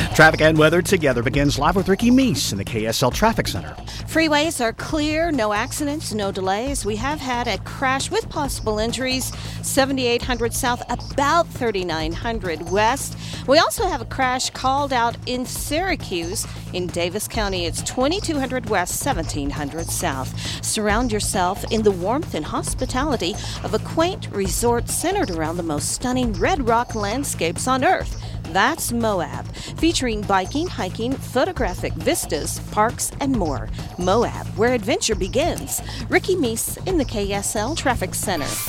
Traffic and weather together begins live with Ricky Meese in the KSL Traffic Center. Freeways are clear, no accidents, no delays. We have had a crash with possible injuries, 7800 south, about 3900 west. We also have a crash called out in Syracuse. In Davis County, it's 2200 west, 1700 south. Surround yourself in the warmth and hospitality of a quaint resort centered around the most stunning red rock landscapes on earth. That's Moab, featuring biking, hiking, photographic vistas, parks, and more. Moab, where adventure begins. Ricky Meese in the KSL Traffic Center.